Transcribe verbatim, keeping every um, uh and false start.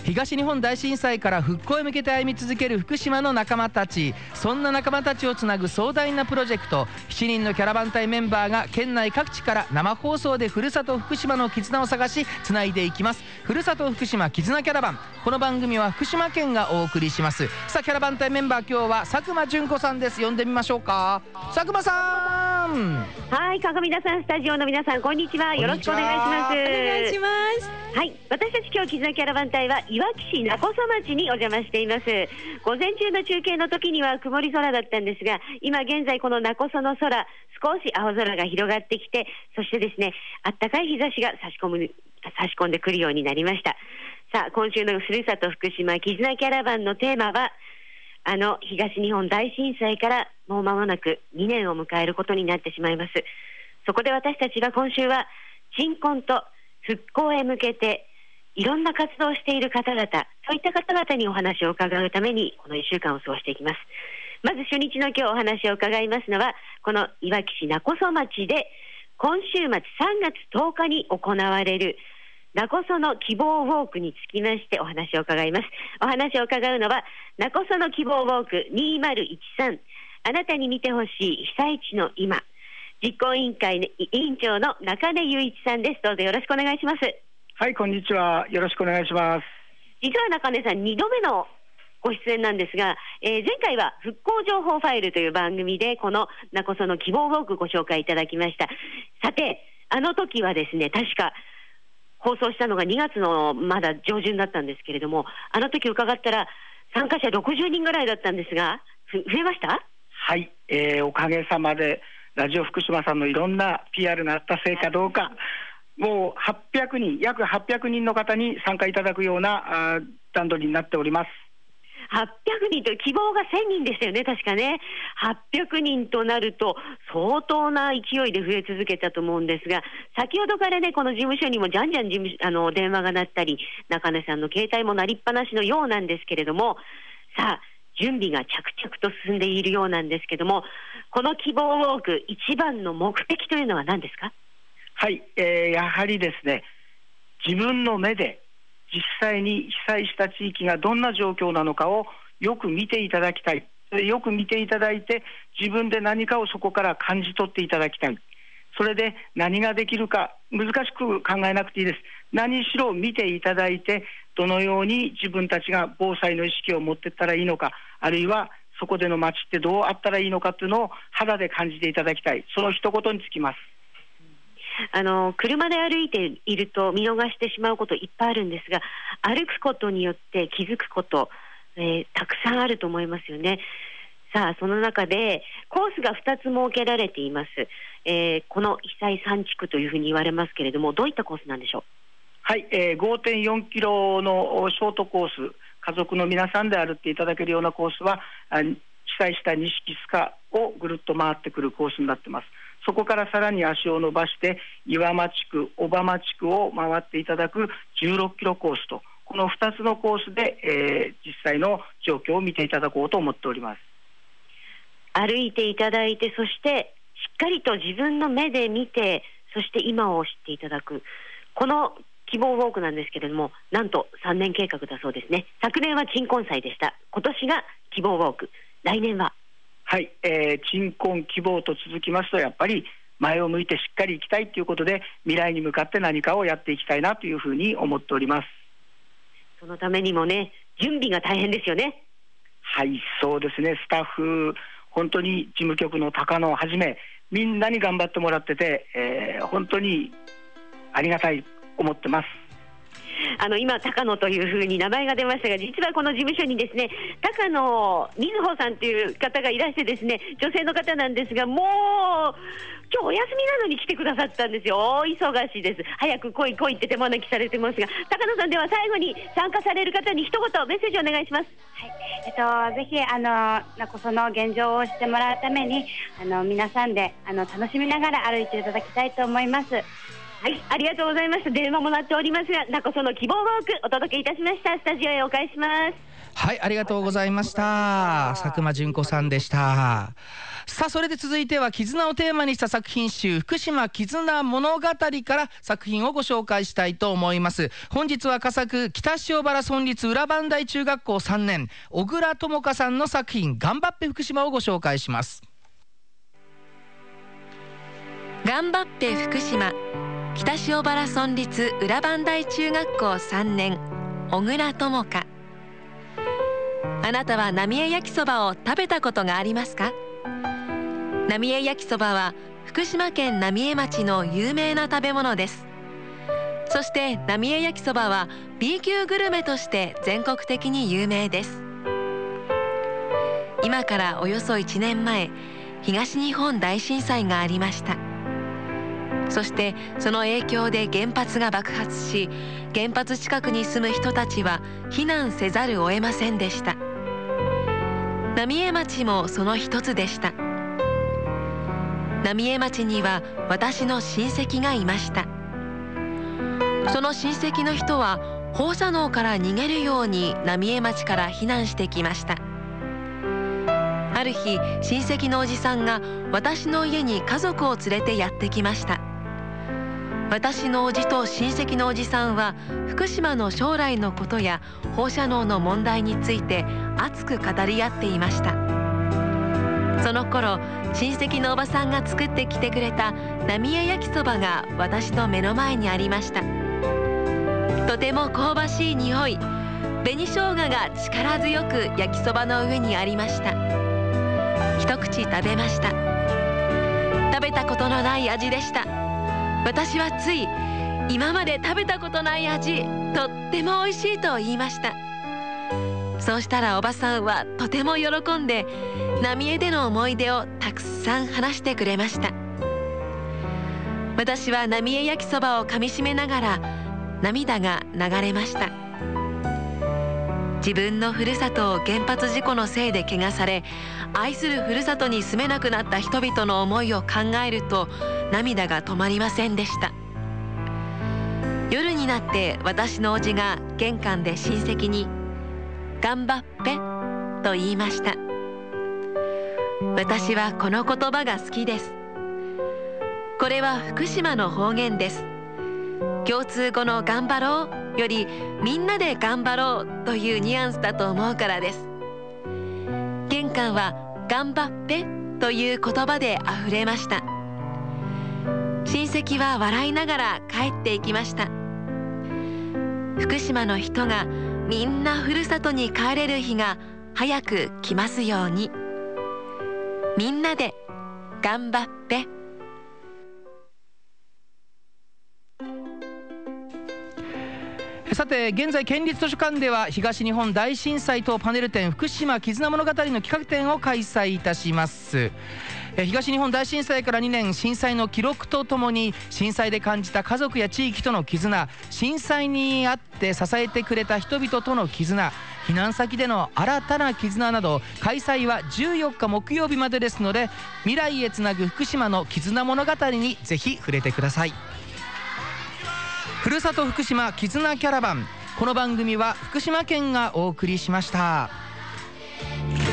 東日本大震災から復興へ向けて歩み続ける福島の仲間たち、そんな仲間たちをつなぐ壮大なプロジェクト、しちにんのキャラバン隊メンバーが県内各地から生放送でふるさと福島の絆を探しつないでいきます。ふるさと福島絆キャラバン、この番組は福島県がお送りします。さあキャラバン隊メンバー、今日は佐久間純子さんです。呼んでみましょうか。佐久間さん。 はい、鏡田さん、スタジオの皆さん、こんにちは。よろしくお願いします。お願いします。 はい、私たち今日絆キャラバン隊はいわき市勿来町にお邪魔しています。午前中の中継の時には曇り空だったんですが、今現在この勿来の空、少し青空が広がってきて、そしてですね、あったかい日差しが差し込む差し込んでくるようになりました。さあ、今週のふるさと福島絆キャラバンのテーマは、あの東日本大震災からもう間もなくにねんを迎えることになってしまいます。そこで私たちは今週は鎮魂と復興へ向けていろんな活動をしている方々、そういった方々にお話を伺うためにこのいっしゅうかんを過ごしていきます。まず初日の今日お話を伺いますのは、このいわき市勿来町で今週末さんがつとおかに行われる勿来の希望ウォークにつきましてお話を伺います。お話を伺うのは勿来の希望ウォークにせんじゅうさん、あなたに見てほしい被災地の今、実行委員会委員長の中根雄一さんです。どうぞよろしくお願いします。 はい、こんにちは。よろしくお願いします。 実は中根さんにどめのご出演なんですが、えー、前回は復興情報ファイルという番組でこの勿来の希望ウォークご紹介いただきました。さて、あの時はですね、確か放送したのがにがつのまだ上旬だったんですけれども、あの時伺ったら参加者ろくじゅうにんぐらいだったんですが、増えました？ はい、えー、おかげさまでラジオ福島さんのいろんな ピーアール があったせいかどうか、もうはっぴゃくにん、約はっぴゃくにんの方に参加いただくようなあ段取りになっております。 はっぴゃくにんと希望がせんにんでしたよね、確かね。はっぴゃくにんとなると相当な勢いで増え続けたと思うんですが、先ほどからね、この事務所にもじゃんじゃん事務あの電話が鳴ったり、中根さんの携帯も鳴りっぱなしのようなんですけれども、さあ準備が着々と進んでいるようなんですけども、この希望ウォーク一番の目的というのは何ですか？ はい、えー、やはりですね、自分の目で実際に被災した地域がどんな状況なのかをよく見ていただきたい。よく見ていただいて、自分で何かをそこから感じ取っていただきたい。それで何ができるか難しく考えなくていいです。何しろ見ていただいて、どのように自分たちが防災の意識を持っていったらいいのか、あるいはそこでの街ってどうあったらいいのかというのを肌で感じていただきたい。その一言につきます。 あの車で歩いていると見逃してしまうこといっぱいあるんですが、歩くことによって気づくこと、えー、たくさんあると思いますよね。さあ、その中でコースがふたつ設けられています。えー、この被災さん地区というふうに言われますけれども、どういったコースなんでしょう？ はい、えー、ごてんよんキロのショートコース、家族の皆さんで歩っていただけるようなコースは、被災した西木須賀をぐるっと回ってくるコースになっています。そこからさらに足を伸ばして岩間地区、小浜地区を回っていただくじゅうろっキロコースと、このふたつのコースで、えー、実際の状況を見ていただこうと思っております。 歩いていただいて、そしてしっかりと自分の目で見て、そして今を知っていただく、この希望ウォークなんですけれども、なんとさんねん計画だそうですね。昨年は鎮魂祭でした。今年が希望ウォーク、来年ははい、えー、鎮魂希望と続きますと、やっぱり前を向いてしっかりいきたいということで、未来に向かって何かをやっていきたいなというふうに思っております。 そのためにもね、準備が大変ですよね。 はい、そうですね。スタッフ、本当に事務局の高野をはじめみんなに頑張ってもらってて、えー、本当にありがたい思ってます。 あの今高野というふうに名前が出ましたが、実はこの事務所にですね、高野瑞穂さんという方がいらしてですね、女性の方なんですが、もう今日お休みなのに来てくださったんですよ。大忙しです。早く来い来いって手招きされてますが、高野さん、では最後に参加される方に一言メッセージお願いします。 はい、えっと、ぜひあの勿来の現状を知ってもらうために、あの皆さんであの楽しみながら歩いていただきたいと思います。 はい、ありがとうございました。電話も鳴っておりますが、なこその希望ウォークお届けいたしました。スタジオへお返しします。 はい、ありがとうございました。佐久間純子さんでした。さあ、それで続いては絆をテーマにした作品集、福島絆物語から作品をご紹介したいと思います。本日は佳作、北塩原村立裏磐梯中学校さんねん、小倉智香さんの作品、頑張って福島をご紹介します。 頑張って福島、北塩原村立裏磐梯中学校さんねん、小倉智香。あなたは浪江焼きそばを食べたことがありますか？浪江焼きそばは福島県浪江町の有名な食べ物です。そして浪江焼きそばは B 級グルメとして全国的に有名です。今からおよそいちねんまえ、東日本大震災がありました。そしてその影響で原発が爆発し、原発近くに住む人たちは避難せざるを得ませんでした。浪江町もその一つでした。浪江町には私の親戚がいました。その親戚の人は放射能から逃げるように浪江町から避難してきました。ある日、親戚のおじさんが私の家に家族を連れてやってきました。私のおじと親戚のおじさんは福島の将来のことや放射能の問題について熱く語り合っていました。その頃、親戚のおばさんが作ってきてくれた浪江焼きそばが私の目の前にありました。とても香ばしい匂い、紅生姜が力強く焼きそばの上にありました。一口食べました。食べたことのない味でした。私はつい、今まで食べたことない味、とっても美味しいと言いました。そうしたらおばさんはとても喜んで、浪江での思い出をたくさん話してくれました。私は浪江焼きそばをかみしめながら涙が流れました。自分のふるさとを原発事故のせいで汚され、愛するふるさとに住めなくなった人々の思いを考えると涙が止まりませんでした。夜になって私のおじが玄関で親戚に「頑張っぺ」と言いました。私はこの言葉が好きです。これは福島の方言です。共通語の頑張ろうよりみんなで頑張ろうというニュアンスだと思うからです。玄関は頑張っぺという言葉であふれました。親戚は笑いながら帰っていきました。福島の人がみんなふるさとに帰れる日が早く来ますように。みんなで頑張っぺ。 さて、現在県立図書館では東日本大震災等パネル展福島絆物語の企画展を開催いたします。東日本大震災からにねん、震災の記録とともに震災で感じた家族や地域との絆、震災にあって支えてくれた人々との絆、避難先での新たな絆など、開催はじゅうよっか木曜日までですので、未来へつなぐ福島の絆物語にぜひ触れてください。ふるさと福島絆キャラバン、この番組は福島県がお送りしました。